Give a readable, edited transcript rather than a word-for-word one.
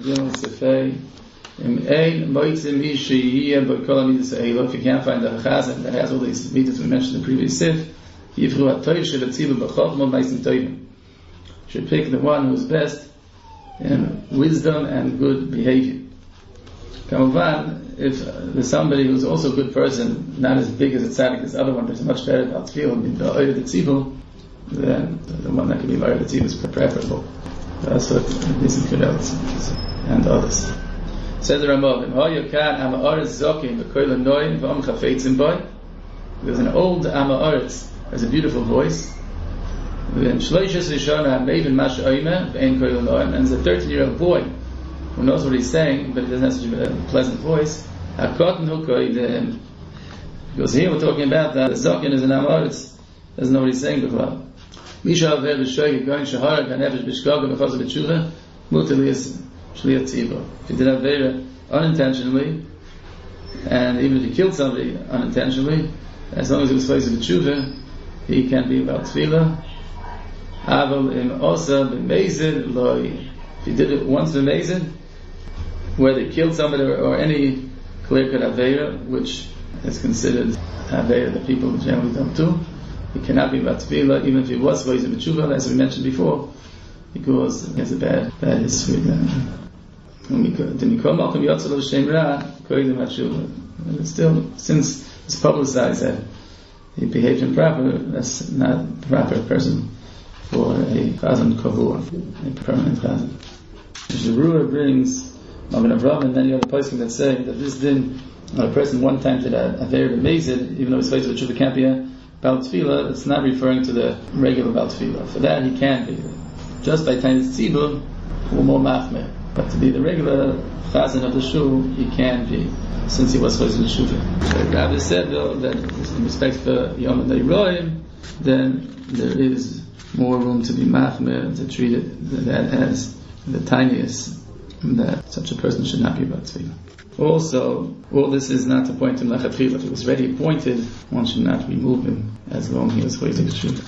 Gimel Sefei. If you can't find the chazan that has all these mitzvahs we mentioned in the previous sif, should pick the one who's best in wisdom and good behavior. Kamavan, if there's somebody who's also a good person, not as big as a tzaddik as the other one, but is much better about tefillah, in the oyer the tzibul, then the one that can be oyer the tzibul is preferable. That's what Nisim Kudel and others. Says the Ramah, there's an old Amaretz, has a beautiful voice. And there's a 13-year-old boy who knows what he's saying, but he doesn't have such a pleasant voice. Because here we're talking about that the Zokin is an Amaretz, doesn't know what he's saying before. If he did Aveira unintentionally, and even if he killed somebody unintentionally, as long as he was faced with tshuva, he can be about tefillah. If he did it once b'mezid, whether he killed somebody or any clear-cut Aveira, which is considered Aveira that people generally don't do, he cannot be about tefillah, even if he was faced with tshuva, as we mentioned before, because he has a bad history. And still, since it's publicized that he behaved improper, that's not the proper person for a chazan kavua, a permanent chazan. The Ruah brings Magen Avraham and many other poskim that say that this din, a person one time did a very amazing, even though his face of tshuva can't be a Baal Tefillah, it's not referring to the regular Baal Tefillah. For that he can be. Just by time it's tzibur, or more machmeh. But to be the regular chazan of the shul, he can be, since he was supposed to shuvah. So Rabbi said though that in respect for Yom HaNeiroim, then there is more room to be machmeh, to treat it that as the tiniest, that such a person should not be about tefillah. Also, all this is not to point him lechatchila. If he was already appointed, one should not remove him as long as he was supposed to shuvah.